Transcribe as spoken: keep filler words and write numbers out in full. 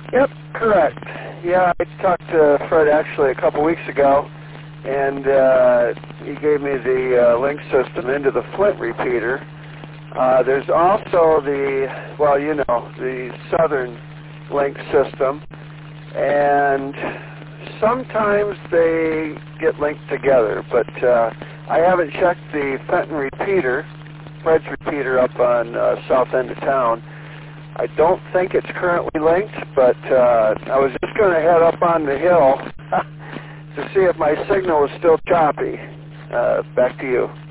Yep, correct. Yeah, I talked to Fred actually a couple weeks ago, and uh, he gave me the uh, link system into the Flint repeater. Uh, there's also the, well, you know, the Southern link system, and sometimes they get linked together, but uh, I haven't checked the Fenton repeater, Fred's repeater up on uh, south end of town. I don't think it's currently linked, but uh, I was just going to head up on the hill to see if my signal is still choppy. Uh, back to you.